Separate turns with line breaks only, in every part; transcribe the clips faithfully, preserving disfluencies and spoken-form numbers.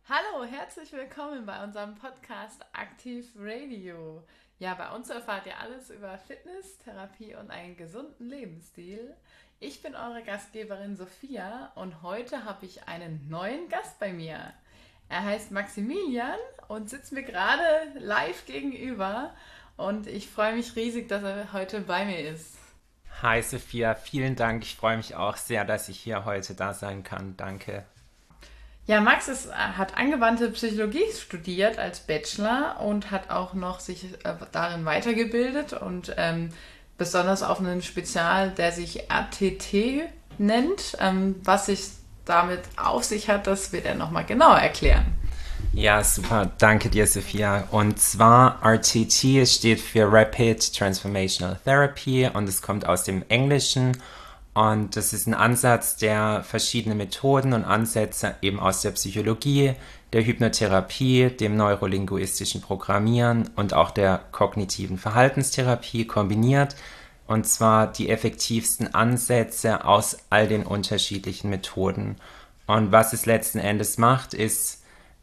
Hallo, herzlich willkommen bei unserem Podcast Aktiv Radio. Ja, bei uns erfahrt ihr alles über Fitness, Therapie und einen gesunden Lebensstil. Ich bin eure Gastgeberin Sophia und heute habe ich einen neuen Gast bei mir. Er heißt Maximilian und sitzt mir gerade live gegenüber und ich freue mich riesig, dass er heute bei mir ist.
Hi Sophia, vielen Dank. Ich freue mich auch sehr, dass ich hier heute da sein kann. Danke.
Ja, Max ist, hat angewandte Psychologie studiert als Bachelor und hat auch noch sich äh, darin weitergebildet und ähm, besonders auf einen Spezial, der sich R T T nennt. Ähm, was sich damit auf sich hat, das wird er nochmal genauer erklären.
Ja, super. Danke dir, Sophia. Und zwar R T T steht für Rapid Transformational Therapy und es kommt aus dem Englischen. Und das ist ein Ansatz, der verschiedene Methoden und Ansätze eben aus der Psychologie, der Hypnotherapie, dem neurolinguistischen Programmieren und auch der kognitiven Verhaltenstherapie kombiniert. Und zwar die effektivsten Ansätze aus all den unterschiedlichen Methoden. Und was es letzten Endes macht, ist,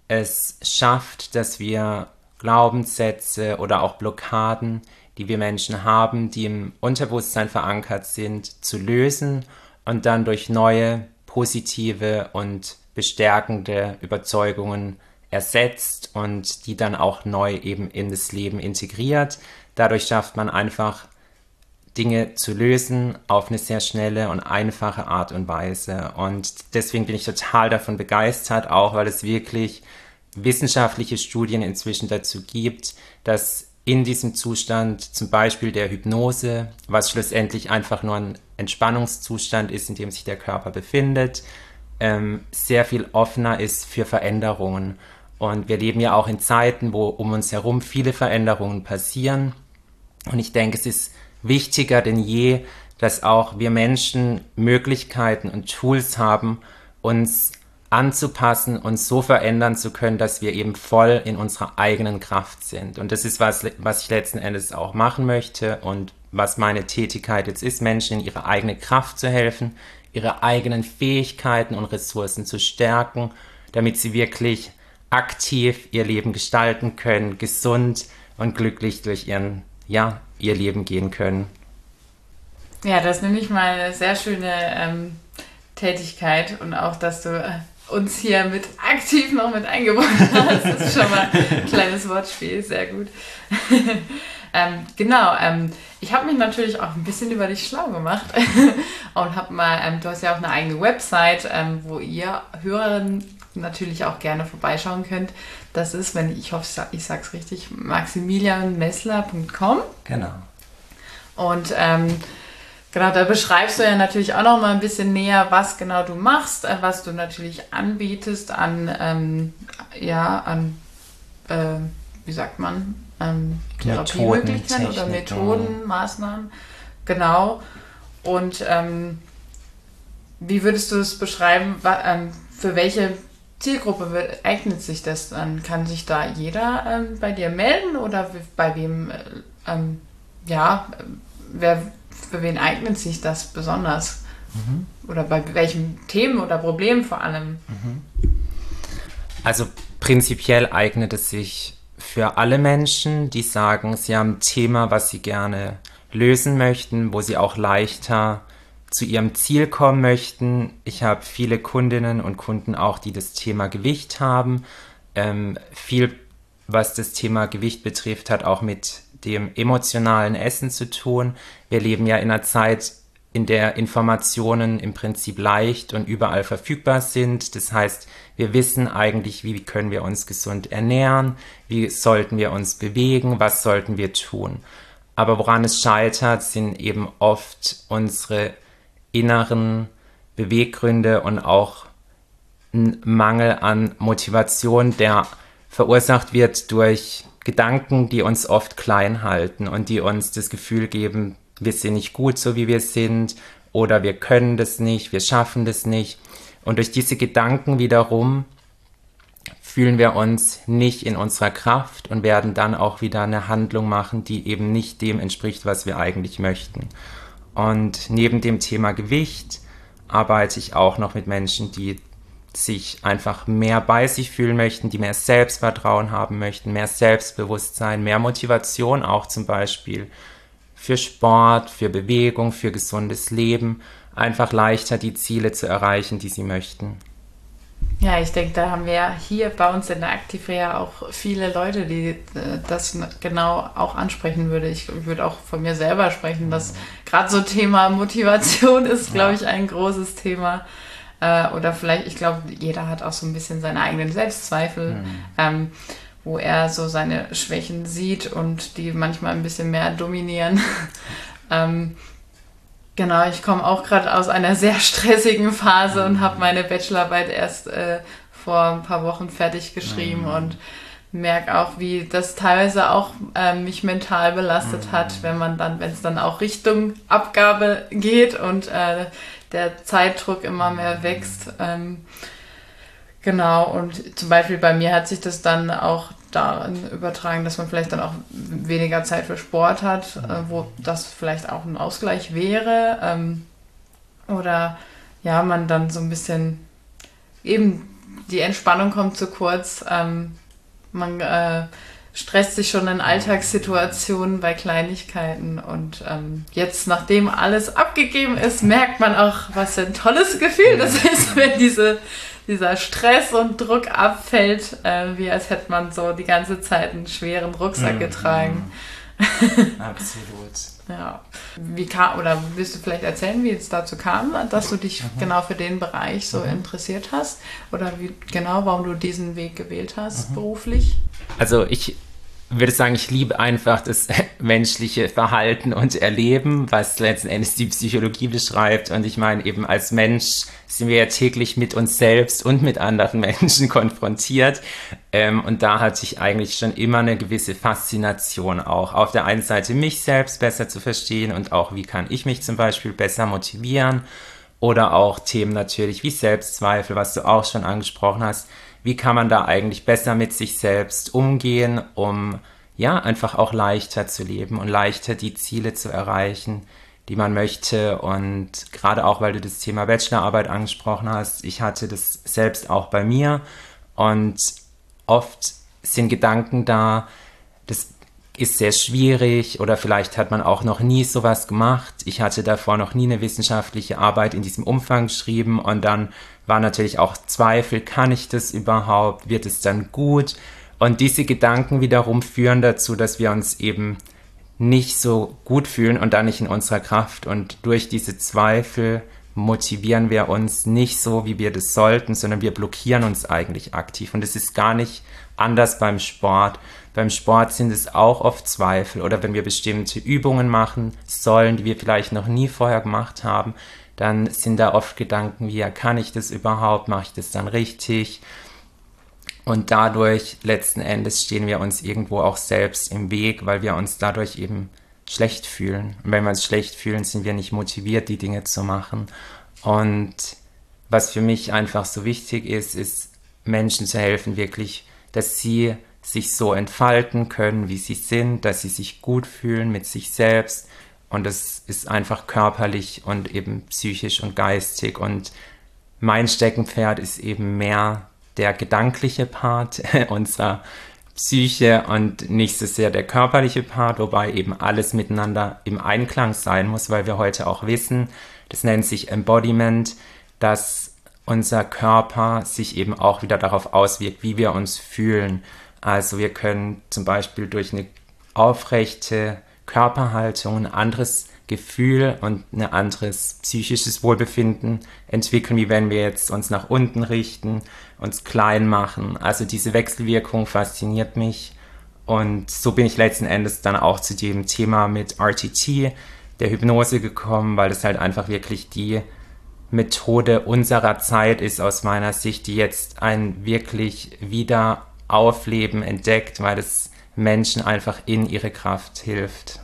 es schafft, dass wir Glaubenssätze oder auch Blockaden, die wir Menschen haben, die im Unterbewusstsein verankert sind, zu lösen und dann durch neue, positive und bestärkende Überzeugungen ersetzt und die dann auch neu eben in das Leben integriert. Dadurch schafft man einfach, Dinge zu lösen auf eine sehr schnelle und einfache Art und Weise. Und deswegen bin ich total davon begeistert, auch weil es wirklich wissenschaftliche Studien inzwischen dazu gibt, dass in diesem Zustand, zum Beispiel der Hypnose, was schlussendlich einfach nur ein Entspannungszustand ist, in dem sich der Körper befindet, ähm, sehr viel offener ist für Veränderungen. Und wir leben ja auch in Zeiten, wo um uns herum viele Veränderungen passieren. Und ich denke, es ist wichtiger denn je, dass auch wir Menschen Möglichkeiten und Tools haben, uns anzupassen und so verändern zu können, dass wir eben voll in unserer eigenen Kraft sind. Und das ist was, was ich letzten Endes auch machen möchte und was meine Tätigkeit jetzt ist, Menschen in ihre eigene Kraft zu helfen, ihre eigenen Fähigkeiten und Ressourcen zu stärken, damit sie wirklich aktiv ihr Leben gestalten können, gesund und glücklich durch ihren, ja, ihr Leben gehen können.
Ja, das nehme ich mal eine sehr schöne ähm, Tätigkeit und auch, dass du äh, uns hier mit aktiv noch mit eingebunden hast. Das ist schon mal ein kleines Wortspiel, sehr gut. ähm, genau, ähm, ich habe mich natürlich auch ein bisschen über dich schlau gemacht und habe mal, ähm, du hast ja auch eine eigene Website, ähm, wo ihr Hörerinnen natürlich auch gerne vorbeischauen könnt. Das ist, wenn ich hoffe, ich sage es richtig, maximilian messler punkt com.
Genau.
Und ähm, genau, da beschreibst du ja natürlich auch noch mal ein bisschen näher, was genau du machst, äh, was du natürlich anbietest an, ähm, ja, an, äh, wie sagt man, ähm, Therapiemöglichkeiten oder Methoden, Maßnahmen. Genau. Und ähm, wie würdest du es beschreiben, wa- ähm, für welche Zielgruppe wird, eignet sich das dann? Kann sich da jeder ähm, bei dir melden oder bei wem, äh, ähm, ja, wer, für wen eignet sich das besonders? Mhm. Oder bei welchen Themen oder Problemen vor allem?
Mhm. Also prinzipiell eignet es sich für alle Menschen, die sagen, sie haben ein Thema, was sie gerne lösen möchten, wo sie auch leichter zu ihrem Ziel kommen möchten. Ich habe viele Kundinnen und Kunden auch, die das Thema Gewicht haben. Ähm, viel, was das Thema Gewicht betrifft, hat auch mit dem emotionalen Essen zu tun. Wir leben ja in einer Zeit, in der Informationen im Prinzip leicht und überall verfügbar sind. Das heißt, wir wissen eigentlich, wie können wir uns gesund ernähren, wie sollten wir uns bewegen, was sollten wir tun. Aber woran es scheitert, sind eben oft unsere inneren Beweggründe und auch ein Mangel an Motivation, der verursacht wird durch Gedanken, die uns oft klein halten und die uns das Gefühl geben, wir sind nicht gut, so wie wir sind, oder wir können das nicht, wir schaffen das nicht. Und durch diese Gedanken wiederum fühlen wir uns nicht in unserer Kraft und werden dann auch wieder eine Handlung machen, die eben nicht dem entspricht, was wir eigentlich möchten. Und neben dem Thema Gewicht arbeite ich auch noch mit Menschen, die sich einfach mehr bei sich fühlen möchten, die mehr Selbstvertrauen haben möchten, mehr Selbstbewusstsein, mehr Motivation auch zum Beispiel für Sport, für Bewegung, für gesundes Leben, einfach leichter die Ziele zu erreichen, die sie möchten.
Ja, ich denke, da haben wir hier bei uns in der Aktivreha auch viele Leute, die äh, das genau auch ansprechen würde. Ich würde auch von mir selber sprechen, dass gerade so Thema Motivation ist, glaube ich, ein großes Thema. Äh, oder vielleicht, ich glaube, jeder hat auch so ein bisschen seine eigenen Selbstzweifel, mhm. ähm, wo er so seine Schwächen sieht und die manchmal ein bisschen mehr dominieren. ähm, Genau, ich komme auch gerade aus einer sehr stressigen Phase und habe meine Bachelorarbeit erst äh, vor ein paar Wochen fertig geschrieben mhm. und merke auch, wie das teilweise auch äh, mich mental belastet mhm. hat, wenn man dann, wenn es dann auch Richtung Abgabe geht und äh, der Zeitdruck immer mehr wächst. Ähm, genau, und zum Beispiel bei mir hat sich das dann auch darin übertragen, dass man vielleicht dann auch weniger Zeit für Sport hat, äh, wo das vielleicht auch ein Ausgleich wäre. Ähm, oder ja, man dann so ein bisschen eben die Entspannung kommt zu kurz. Ähm, man äh, stresst sich schon in Alltagssituationen bei Kleinigkeiten und ähm, jetzt, nachdem alles abgegeben ist, merkt man auch, was für ein tolles Gefühl das ist, wenn diese dieser Stress und Druck abfällt, äh, wie als hätte man so die ganze Zeit einen schweren Rucksack getragen.
Absolut.
Ja. Wie kam, oder willst du vielleicht erzählen, wie es dazu kam, dass du dich mhm. genau für den Bereich so mhm. interessiert hast? Oder wie genau, warum du diesen Weg gewählt hast, mhm. beruflich?
Also ich würde sagen, ich liebe einfach das menschliche Verhalten und Erleben, was letzten Endes die Psychologie beschreibt. Und ich meine, eben als Mensch sind wir ja täglich mit uns selbst und mit anderen Menschen konfrontiert. Ähm, und da hatte ich eigentlich schon immer eine gewisse Faszination auch. Auf der einen Seite mich selbst besser zu verstehen und auch, wie kann ich mich zum Beispiel besser motivieren. Oder auch Themen natürlich wie Selbstzweifel, was du auch schon angesprochen hast. Wie kann man da eigentlich besser mit sich selbst umgehen, um ja einfach auch leichter zu leben und leichter die Ziele zu erreichen, die man möchte. Und gerade auch, weil du das Thema Bachelorarbeit angesprochen hast, ich hatte das selbst auch bei mir und oft sind Gedanken da, das ist sehr schwierig oder vielleicht hat man auch noch nie sowas gemacht. Ich hatte davor noch nie eine wissenschaftliche Arbeit in diesem Umfang geschrieben und dann war natürlich auch Zweifel, kann ich das überhaupt, wird es dann gut? Und diese Gedanken wiederum führen dazu, dass wir uns eben nicht so gut fühlen und dann nicht in unserer Kraft. Und durch diese Zweifel motivieren wir uns nicht so, wie wir das sollten, sondern wir blockieren uns eigentlich aktiv. Und es ist gar nicht anders beim Sport. Beim Sport sind es auch oft Zweifel oder wenn wir bestimmte Übungen machen sollen, die wir vielleicht noch nie vorher gemacht haben, dann sind da oft Gedanken wie, ja, kann ich das überhaupt, mache ich das dann richtig? Und dadurch, letzten Endes, stehen wir uns irgendwo auch selbst im Weg, weil wir uns dadurch eben schlecht fühlen. Und wenn wir uns schlecht fühlen, sind wir nicht motiviert, die Dinge zu machen. Und was für mich einfach so wichtig ist, ist Menschen zu helfen, wirklich, dass sie sich so entfalten können, wie sie sind, dass sie sich gut fühlen mit sich selbst. Und das ist einfach körperlich und eben psychisch und geistig. Und mein Steckenpferd ist eben mehr der gedankliche Part unserer Psyche und nicht so sehr der körperliche Part, wobei eben alles miteinander im Einklang sein muss, weil wir heute auch wissen, das nennt sich Embodiment, dass unser Körper sich eben auch wieder darauf auswirkt, wie wir uns fühlen. Also wir können zum Beispiel durch eine aufrechte Körperhaltung ein anderes Gefühl und ein anderes psychisches Wohlbefinden entwickeln, wie wenn wir jetzt uns nach unten richten, uns klein machen. Also diese Wechselwirkung fasziniert mich und so bin ich letzten Endes dann auch zu dem Thema mit R T T, der Hypnose gekommen, weil das halt einfach wirklich die Methode unserer Zeit ist aus meiner Sicht, die jetzt ein wirklich Wiederaufleben entdeckt, weil es Menschen einfach in ihre Kraft hilft.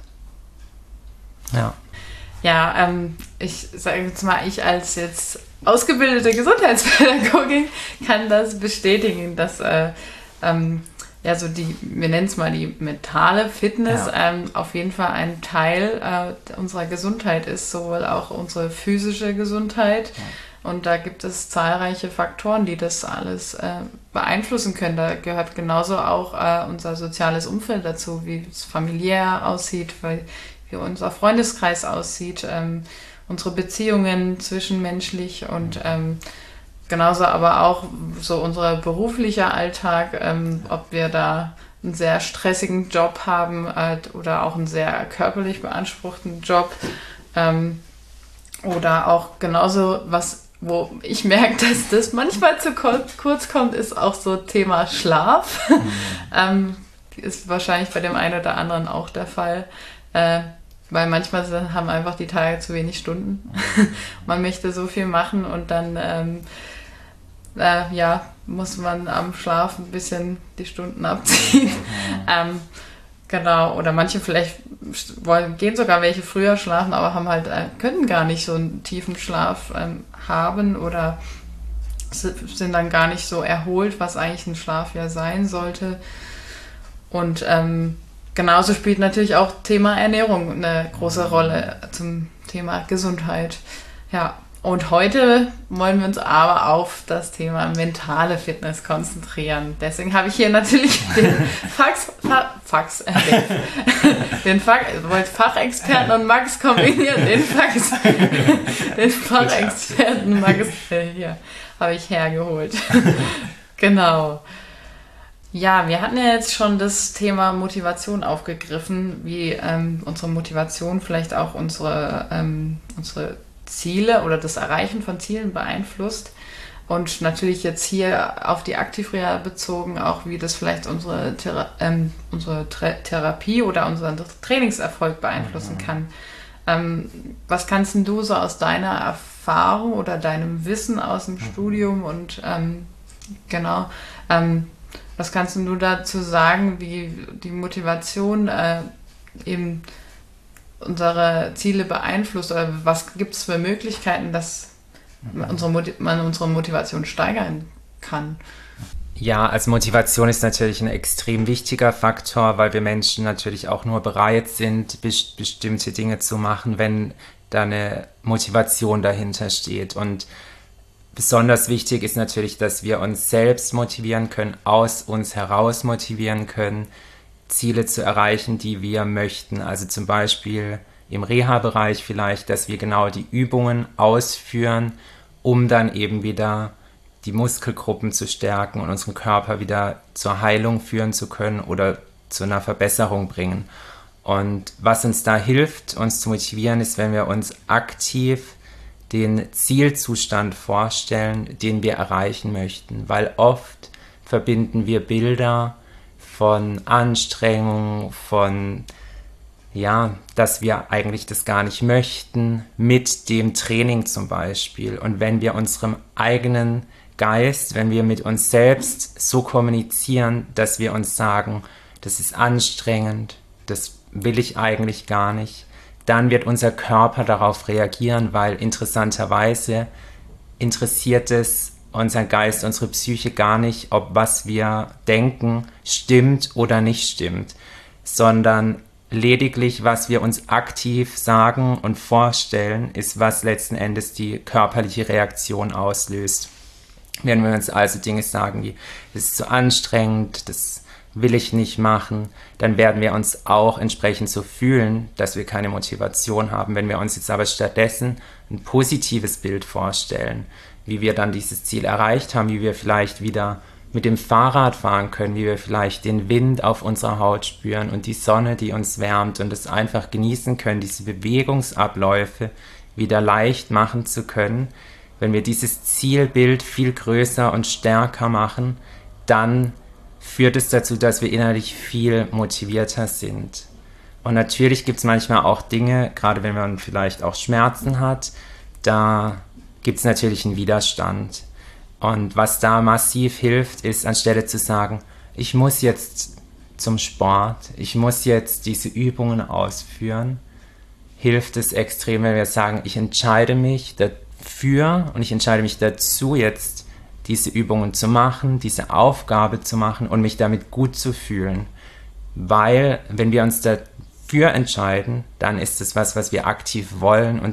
Ja,
ja ähm, ich sage jetzt mal, ich als jetzt ausgebildete Gesundheitspädagogin kann das bestätigen, dass äh, ähm, ja so die, wir nennen es mal die mentale Fitness, ja. ähm, auf jeden Fall ein Teil äh, unserer Gesundheit ist, sowohl auch unsere physische Gesundheit. Und da gibt es zahlreiche Faktoren, die das alles äh, beeinflussen können. Da gehört genauso auch äh, unser soziales Umfeld dazu, wie es familiär aussieht, wie, wie unser Freundeskreis aussieht, ähm, unsere Beziehungen zwischenmenschlich und ähm, genauso aber auch so unser beruflicher Alltag, ähm, ob wir da einen sehr stressigen Job haben äh, oder auch einen sehr körperlich beanspruchten Job. Ähm, oder auch genauso, was, wo ich merke, dass das manchmal zu kurz, kurz kommt, ist auch so Thema Schlaf. Mhm. ähm, ist wahrscheinlich bei dem einen oder anderen auch der Fall. Äh, weil manchmal sind, haben einfach die Tage zu wenig Stunden. Mhm. Man möchte so viel machen und dann ähm, äh, ja, muss man am Schlaf ein bisschen die Stunden abziehen. Mhm. ähm, Genau, oder manche vielleicht wollen, gehen sogar welche früher schlafen, aber haben halt, äh, können gar nicht so einen tiefen Schlaf ähm, haben oder sind dann gar nicht so erholt, was eigentlich ein Schlaf ja sein sollte. Und ähm, genauso spielt natürlich auch Thema Ernährung eine große Rolle zum Thema Gesundheit. Ja. Und heute wollen wir uns aber auf das Thema mentale Fitness konzentrieren. Deswegen habe ich hier natürlich den Fax, Fa, Fax, äh, den, den Fach, Fachexperten und Max kombiniert, den Fax, den Fachexperten Max äh, hier habe ich hergeholt. Genau. Ja, wir hatten ja jetzt schon das Thema Motivation aufgegriffen, wie ähm, unsere Motivation vielleicht auch unsere, ähm, unsere Ziele oder das Erreichen von Zielen beeinflusst und natürlich jetzt hier auf die Aktivreha bezogen auch, wie das vielleicht unsere, Thera- ähm, unsere Tra- Therapie oder unseren Trainingserfolg beeinflussen mhm. kann. Ähm, was kannst denn du so aus deiner Erfahrung oder deinem Wissen aus dem mhm. Studium und ähm, genau, ähm, was kannst denn du dazu sagen, wie die Motivation äh, eben unsere Ziele beeinflusst oder was gibt es für Möglichkeiten, dass unsere Mot- man unsere Motivation steigern kann?
Ja, also Motivation ist natürlich ein extrem wichtiger Faktor, weil wir Menschen natürlich auch nur bereit sind, best- bestimmte Dinge zu machen, wenn da eine Motivation dahinter steht. Und besonders wichtig ist natürlich, dass wir uns selbst motivieren können, aus uns heraus motivieren können, Ziele zu erreichen, die wir möchten. Also zum Beispiel im Reha-Bereich vielleicht, dass wir genau die Übungen ausführen, um dann eben wieder die Muskelgruppen zu stärken und unseren Körper wieder zur Heilung führen zu können oder zu einer Verbesserung bringen. Und was uns da hilft, uns zu motivieren, ist, wenn wir uns aktiv den Zielzustand vorstellen, den wir erreichen möchten. Weil oft verbinden wir Bilder von Anstrengung, von, ja, dass wir eigentlich das gar nicht möchten, mit dem Training zum Beispiel. Und wenn wir unserem eigenen Geist, wenn wir mit uns selbst so kommunizieren, dass wir uns sagen, das ist anstrengend, das will ich eigentlich gar nicht, dann wird unser Körper darauf reagieren, weil interessanterweise interessiert es unseren Geist, unsere Psyche gar nicht, ob was wir denken stimmt oder nicht stimmt, sondern lediglich, was wir uns aktiv sagen und vorstellen, ist, was letzten Endes die körperliche Reaktion auslöst. Wenn wir uns also Dinge sagen wie, das ist zu anstrengend, das will ich nicht machen, dann werden wir uns auch entsprechend so fühlen, dass wir keine Motivation haben. Wenn wir uns jetzt aber stattdessen ein positives Bild vorstellen, wie wir dann dieses Ziel erreicht haben, wie wir vielleicht wieder mit dem Fahrrad fahren können, wie wir vielleicht den Wind auf unserer Haut spüren und die Sonne, die uns wärmt und es einfach genießen können, diese Bewegungsabläufe wieder leicht machen zu können. Wenn wir dieses Zielbild viel größer und stärker machen, dann führt es dazu, dass wir innerlich viel motivierter sind. Und natürlich gibt es manchmal auch Dinge, gerade wenn man vielleicht auch Schmerzen hat, da gibt es natürlich einen Widerstand. Und was da massiv hilft, ist, anstelle zu sagen, ich muss jetzt zum Sport, ich muss jetzt diese Übungen ausführen, hilft es extrem, wenn wir sagen, ich entscheide mich dafür und ich entscheide mich dazu, jetzt diese Übungen zu machen, diese Aufgabe zu machen und mich damit gut zu fühlen. Weil, wenn wir uns dafür entscheiden, dann ist es was, was wir aktiv wollen und es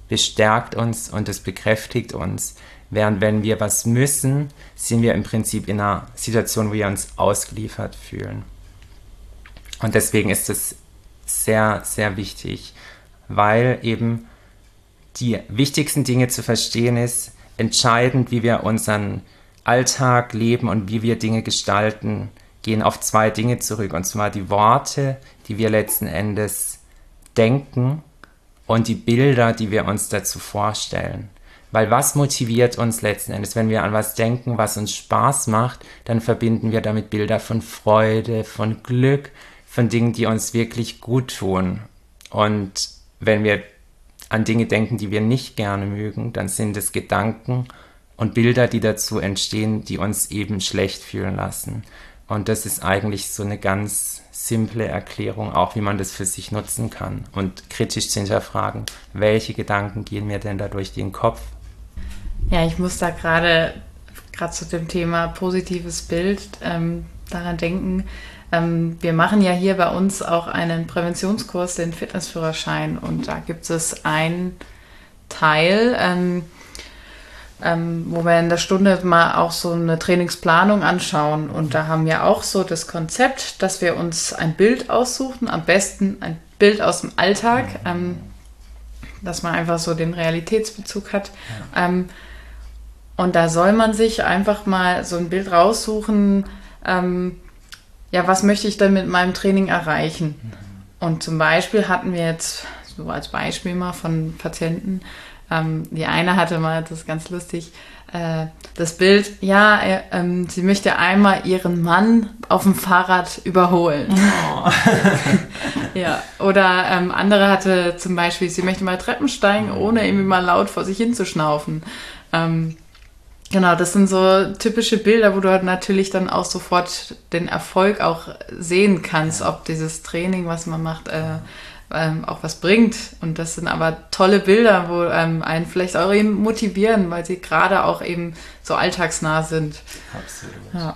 bestärkt uns und es bekräftigt uns. Während wenn wir was müssen, sind wir im Prinzip in einer Situation, wo wir uns ausgeliefert fühlen. Und deswegen ist es sehr, sehr wichtig, weil eben die wichtigsten Dinge zu verstehen ist, entscheidend, wie wir unseren Alltag leben und wie wir Dinge gestalten, gehen auf zwei Dinge zurück. Und zwar die Worte, die wir letzten Endes denken und die Bilder, die wir uns dazu vorstellen. Weil was motiviert uns letzten Endes? Wenn wir an was denken, was uns Spaß macht, dann verbinden wir damit Bilder von Freude, von Glück, von Dingen, die uns wirklich gut tun. Und wenn wir an Dinge denken, die wir nicht gerne mögen, dann sind es Gedanken und Bilder, die dazu entstehen, die uns eben schlecht fühlen lassen. Und das ist eigentlich so eine ganz simple Erklärung, auch wie man das für sich nutzen kann und kritisch zu hinterfragen, welche Gedanken gehen mir denn da durch den Kopf?
Ja, ich muss da gerade gerade zu dem Thema positives Bild ähm, daran denken. Ähm, wir machen ja hier bei uns auch einen Präventionskurs, den Fitnessführerschein, und da gibt es einen Teil, ähm, ähm, wo wir in der Stunde mal auch so eine Trainingsplanung anschauen, und da haben wir auch so das Konzept, dass wir uns ein Bild aussuchen, am besten ein Bild aus dem Alltag, ähm, dass man einfach so den Realitätsbezug hat. Ja. Ähm, und da soll man sich einfach mal so ein Bild raussuchen, ähm, ja, was möchte ich denn mit meinem Training erreichen? Mhm. Und zum Beispiel hatten wir jetzt, so als Beispiel mal von Patienten, ähm, die eine hatte mal, das ist ganz lustig, äh, das Bild, ja, äh, ähm, sie möchte einmal ihren Mann auf dem Fahrrad überholen. Oh. Ja, oder ähm, andere hatte zum Beispiel, sie möchte mal Treppen steigen, ohne irgendwie mal laut vor sich hin zu schnaufen. Ähm, genau, das sind so typische Bilder, wo du halt natürlich dann auch sofort den Erfolg auch sehen kannst, ob dieses Training, was man macht, äh, ähm, auch was bringt. Und das sind aber tolle Bilder, wo ähm, einen vielleicht auch eben motivieren, weil sie gerade auch eben so alltagsnah sind.
Absolut.
Ja.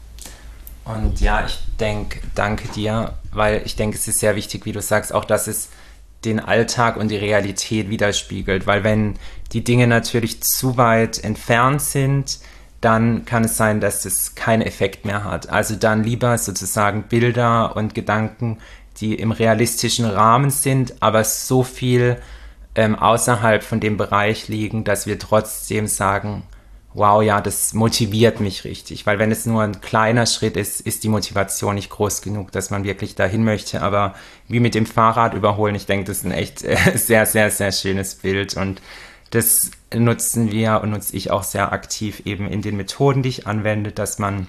Und ja, ich denke, danke dir, weil ich denke, es ist sehr wichtig, wie du sagst, auch, dass es den Alltag und die Realität widerspiegelt, weil wenn die Dinge natürlich zu weit entfernt sind, dann kann es sein, dass es keinen Effekt mehr hat. Also dann lieber sozusagen Bilder und Gedanken, die im realistischen Rahmen sind, aber so viel ähm, außerhalb von dem Bereich liegen, dass wir trotzdem sagen, wow, ja, das motiviert mich richtig, weil wenn es nur ein kleiner Schritt ist, ist die Motivation nicht groß genug, dass man wirklich dahin möchte, aber wie mit dem Fahrrad überholen, ich denke, das ist ein echt äh, sehr, sehr, sehr schönes Bild, und das nutzen wir und nutze ich auch sehr aktiv eben in den Methoden, die ich anwende, dass man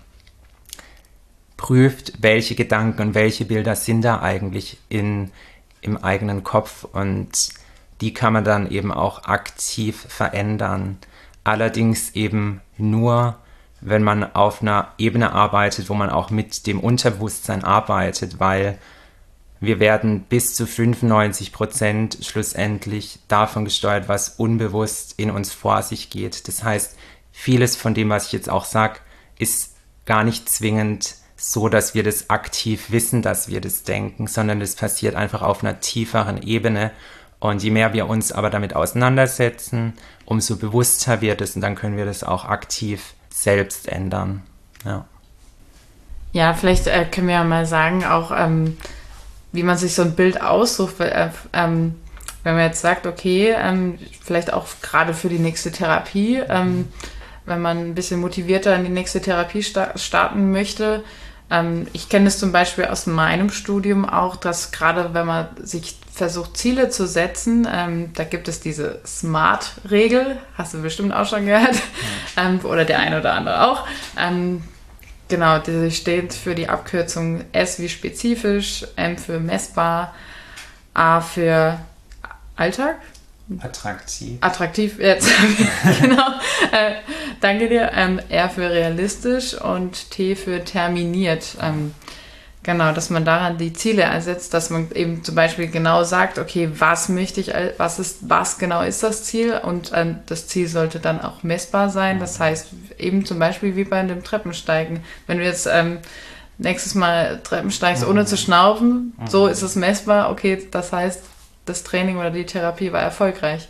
prüft, welche Gedanken und welche Bilder sind da eigentlich in, im eigenen Kopf, und die kann man dann eben auch aktiv verändern. Allerdings eben nur, wenn man auf einer Ebene arbeitet, wo man auch mit dem Unterbewusstsein arbeitet, weil wir werden bis zu fünfundneunzig Prozent schlussendlich davon gesteuert, was unbewusst in uns vor sich geht. Das heißt, vieles von dem, was ich jetzt auch sage, ist gar nicht zwingend so, dass wir das aktiv wissen, dass wir das denken, sondern es passiert einfach auf einer tieferen Ebene. Und je mehr wir uns aber damit auseinandersetzen, umso bewusster wird es, und dann können wir das auch aktiv selbst ändern. Ja,
ja, vielleicht äh, können wir ja mal sagen, auch ähm, wie man sich so ein Bild aussucht. Äh, ähm, wenn man jetzt sagt, okay, ähm, vielleicht auch gerade für die nächste Therapie, ähm, wenn man ein bisschen motivierter in die nächste Therapie sta- starten möchte. Ähm, ich kenne es zum Beispiel aus meinem Studium auch, dass gerade wenn man sich versucht, Ziele zu setzen, ähm, da gibt es diese SMART-Regel, hast du bestimmt auch schon gehört, ja. ähm, oder der eine oder andere auch. Ähm, genau, die steht für die Abkürzung S wie spezifisch, M für messbar, A für Alltag.
Attraktiv.
Attraktiv, jetzt. Genau. Äh, danke dir. Ähm, R für realistisch und T für terminiert. Ähm, genau, dass man daran die Ziele ersetzt, dass man eben zum Beispiel genau sagt, okay, was möchte ich, was ist, was genau ist das Ziel, und ähm, das Ziel sollte dann auch messbar sein. Das heißt, eben zum Beispiel wie bei dem Treppensteigen. Wenn du jetzt ähm, nächstes Mal Treppen steigst, ohne zu schnaufen, so ist es messbar, okay, das heißt, das Training oder die Therapie war erfolgreich.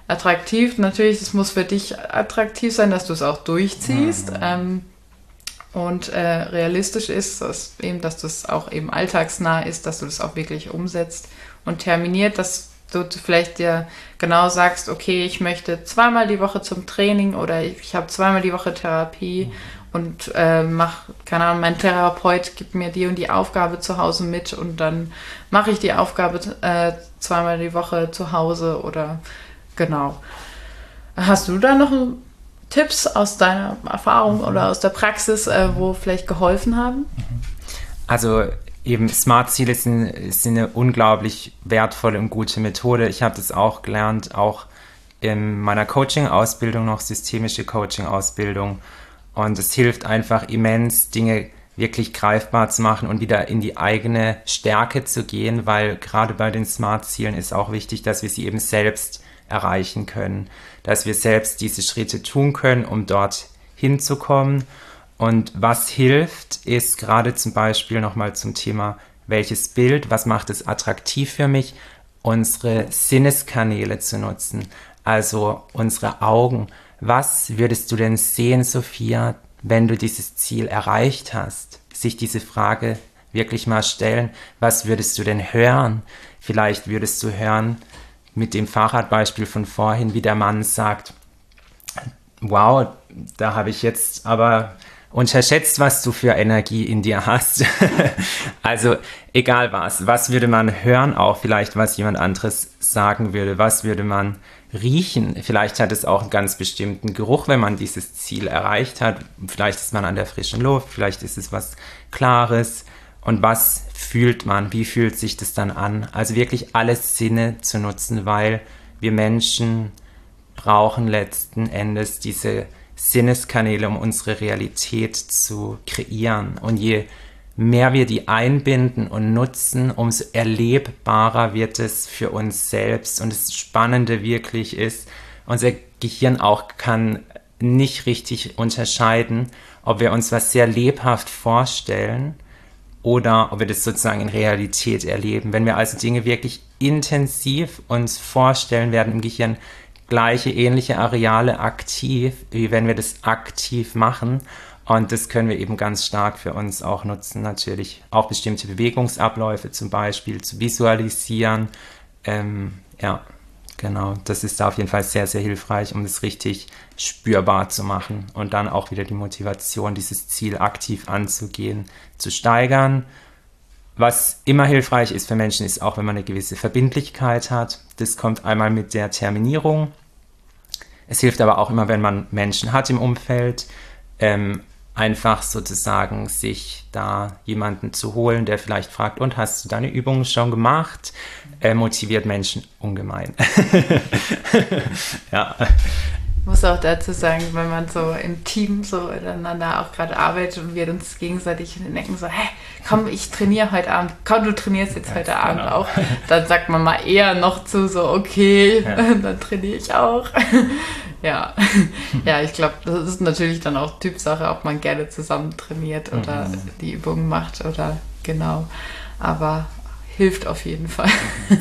attraktiv. Natürlich, es muss für dich attraktiv sein, dass du es auch durchziehst. Mhm. Ähm, und äh, realistisch ist, dass, eben, dass das auch eben alltagsnah ist, dass du das auch wirklich umsetzt und terminiert, dass du vielleicht dir genau sagst, okay, ich möchte zweimal die Woche zum Training oder ich, ich habe zweimal die Woche Therapie mhm. und äh, mach, keine Ahnung, mein Therapeut gibt mir die und die Aufgabe zu Hause mit und dann mache ich die Aufgabe äh, zweimal die Woche zu Hause oder genau. Hast du da noch Tipps aus deiner Erfahrung mhm. oder aus der Praxis, äh, wo vielleicht geholfen haben?
Also eben Smart-Ziele sind, sind eine unglaublich wertvolle und gute Methode. Ich habe das auch gelernt, auch in meiner Coaching-Ausbildung, noch systemische Coaching-Ausbildung. Und es hilft einfach immens, Dinge wirklich greifbar zu machen und wieder in die eigene Stärke zu gehen, weil gerade bei den Smart-Zielen ist auch wichtig, dass wir sie eben selbst erreichen können, dass wir selbst diese Schritte tun können, um dort hinzukommen. Und was hilft, ist gerade zum Beispiel nochmal zum Thema, welches Bild, was macht es attraktiv für mich, unsere Sinneskanäle zu nutzen, also unsere Augen. Was würdest du denn sehen, Sophia, wenn du dieses Ziel erreicht hast? Sich diese Frage wirklich mal stellen, was würdest du denn hören? Vielleicht würdest du hören, mit dem Fahrradbeispiel von vorhin, wie der Mann sagt, wow, da habe ich jetzt aber unterschätzt, was du für Energie in dir hast. Also egal was, was würde man hören, auch vielleicht was jemand anderes sagen würde, was würde man riechen, vielleicht hat es auch einen ganz bestimmten Geruch, wenn man dieses Ziel erreicht hat, vielleicht ist man an der frischen Luft, vielleicht ist es was Klares und was fühlt man, wie fühlt sich das dann an, also wirklich alle Sinne zu nutzen, weil wir Menschen brauchen letzten Endes diese Sinneskanäle, um unsere Realität zu kreieren. Und je mehr wir die einbinden und nutzen, umso erlebbarer wird es für uns selbst. Und das Spannende wirklich ist, unser Gehirn auch kann nicht richtig unterscheiden, ob wir uns was sehr lebhaft vorstellen oder ob wir das sozusagen in Realität erleben. Wenn wir also Dinge wirklich intensiv uns vorstellen, werden im Gehirn gleiche, ähnliche Areale aktiv, wie wenn wir das aktiv machen. Und das können wir eben ganz stark für uns auch nutzen, natürlich auch bestimmte Bewegungsabläufe zum Beispiel zu visualisieren. Ähm, ja, genau, das ist da auf jeden Fall sehr, sehr hilfreich, um das richtig spürbar zu machen und dann auch wieder die Motivation, dieses Ziel aktiv anzugehen, zu steigern. Was immer hilfreich ist für Menschen, ist auch, wenn man eine gewisse Verbindlichkeit hat. Das kommt einmal mit der Terminierung. Es hilft aber auch immer, wenn man Menschen hat im Umfeld, ähm, einfach sozusagen sich da jemanden zu holen, der vielleicht fragt, und hast du deine Übungen schon gemacht? Äh, motiviert Menschen ungemein. Ja.
Ich muss auch dazu sagen, wenn man so im Team so miteinander auch gerade arbeitet und wir uns gegenseitig denken so, hä, komm, ich trainiere heute Abend, komm, du trainierst jetzt ja, heute genau. Abend auch, dann sagt man mal eher noch zu so, okay, ja. Dann trainiere ich auch. Ja, ja, ich glaube, das ist natürlich dann auch Typsache, ob man gerne zusammen trainiert oder mhm. die Übungen macht oder genau, aber hilft auf jeden Fall.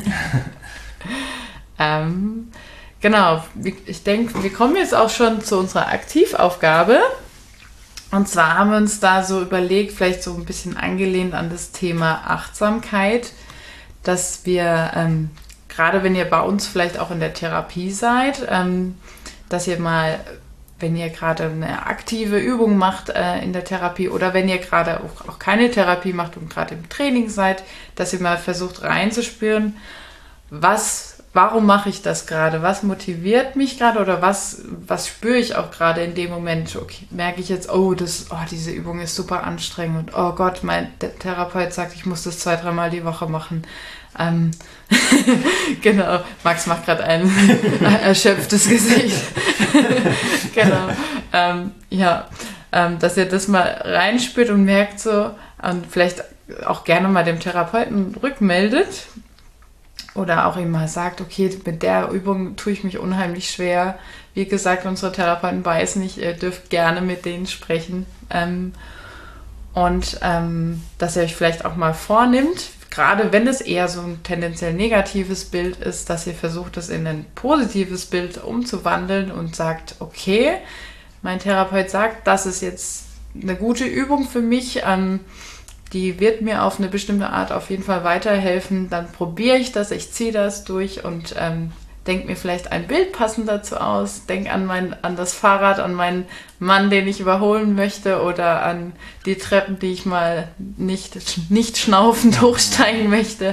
ähm, Genau, ich denke, wir kommen jetzt auch schon zu unserer Aktivaufgabe. Und zwar haben wir uns da so überlegt, vielleicht so ein bisschen angelehnt an das Thema Achtsamkeit, dass wir, ähm, gerade wenn ihr bei uns vielleicht auch in der Therapie seid, ähm, dass ihr mal, wenn ihr gerade eine aktive Übung macht äh, in der Therapie oder wenn ihr gerade auch, auch keine Therapie macht und gerade im Training seid, dass ihr mal versucht reinzuspüren, was Warum mache ich das gerade? Was motiviert mich gerade oder was, was spüre ich auch gerade in dem Moment? Okay, merke ich jetzt, oh, das, oh, diese Übung ist super anstrengend und oh Gott, mein Therapeut sagt, ich muss das zwei, dreimal die Woche machen. Ähm, genau, Max macht gerade ein erschöpftes Gesicht. Genau, ähm, ja, ähm, dass ihr das mal reinspürt und merkt so und vielleicht auch gerne mal dem Therapeuten rückmeldet. Oder auch ihm mal sagt, okay, mit der Übung tue ich mich unheimlich schwer. Wie gesagt, unsere Therapeuten weiß nicht, ihr dürft gerne mit denen sprechen. Ähm, und ähm, dass ihr euch vielleicht auch mal vornimmt, gerade wenn es eher so ein tendenziell negatives Bild ist, dass ihr versucht, es in ein positives Bild umzuwandeln und sagt, okay, mein Therapeut sagt, das ist jetzt eine gute Übung für mich, ähm, die wird mir auf eine bestimmte Art auf jeden Fall weiterhelfen, dann probiere ich das, ich ziehe das durch und ähm, denke mir vielleicht ein Bild passend dazu aus, denke an, mein, an das Fahrrad, an meinen Mann, den ich überholen möchte oder an die Treppen, die ich mal nicht, nicht schnaufend hochsteigen möchte.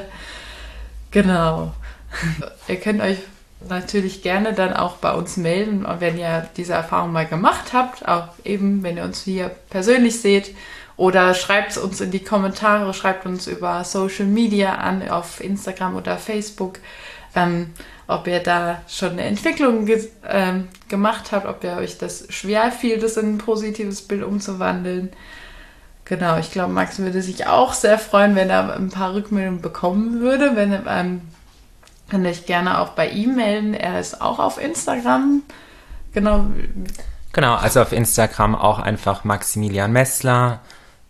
Genau. Ihr könnt euch natürlich gerne dann auch bei uns melden, wenn ihr diese Erfahrung mal gemacht habt, auch eben, wenn ihr uns hier persönlich seht. Oder schreibt es uns in die Kommentare, schreibt uns über Social Media an, auf Instagram oder Facebook, ähm, ob ihr da schon eine Entwicklung ge- ähm, gemacht habt, ob ihr euch das schwer fiel, das in ein positives Bild umzuwandeln. Genau, ich glaube, Max würde sich auch sehr freuen, wenn er ein paar Rückmeldungen bekommen würde. Wenn ähm, könnt ihr euch gerne auch bei ihm melden. Er ist auch auf Instagram. Genau.
Genau, also auf Instagram auch einfach Maximilian Messler.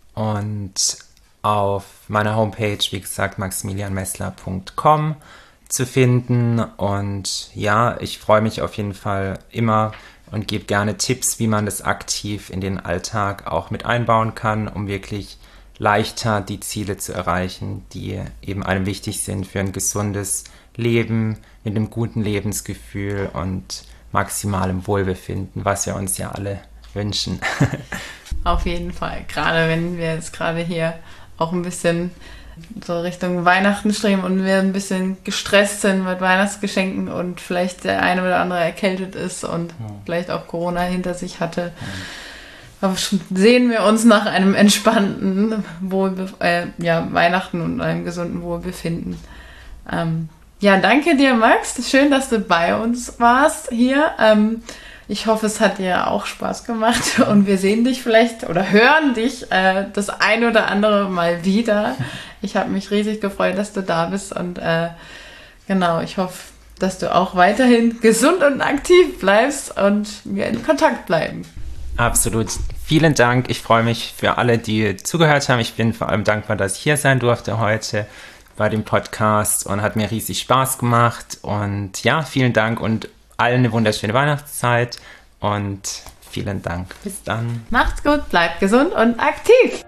Und auf meiner Homepage, wie gesagt, maximilian messler punkt com zu finden. Und ja, ich freue mich auf jeden Fall immer und gebe gerne Tipps, wie man das aktiv in den Alltag auch mit einbauen kann, um wirklich leichter die Ziele zu erreichen, die eben einem wichtig sind für ein gesundes Leben mit einem guten Lebensgefühl und maximalem Wohlbefinden, was wir uns ja alle wünschen.
Auf jeden Fall. Gerade wenn wir jetzt gerade hier auch ein bisschen so Richtung Weihnachten streben und wir ein bisschen gestresst sind mit Weihnachtsgeschenken und vielleicht der eine oder andere erkältet ist und ja. vielleicht auch Corona hinter sich hatte. Ja. Aber sehen wir uns nach einem entspannten Wohlbe- äh, ja, Weihnachten und einem gesunden Wohlbefinden. Ähm, ja, danke dir, Max. Schön, dass du bei uns warst hier. Ähm, Ich hoffe, es hat dir auch Spaß gemacht und wir sehen dich vielleicht oder hören dich äh, das ein oder andere Mal wieder. Ich habe mich riesig gefreut, dass du da bist und äh, genau, ich hoffe, dass du auch weiterhin gesund und aktiv bleibst und wir in Kontakt bleiben.
Absolut. Vielen Dank. Ich freue mich für alle, die zugehört haben. Ich bin vor allem dankbar, dass ich hier sein durfte heute bei dem Podcast und hat mir riesig Spaß gemacht und ja, vielen Dank und allen eine wunderschöne Weihnachtszeit und vielen Dank. Bis dann.
Macht's gut, bleibt gesund und aktiv.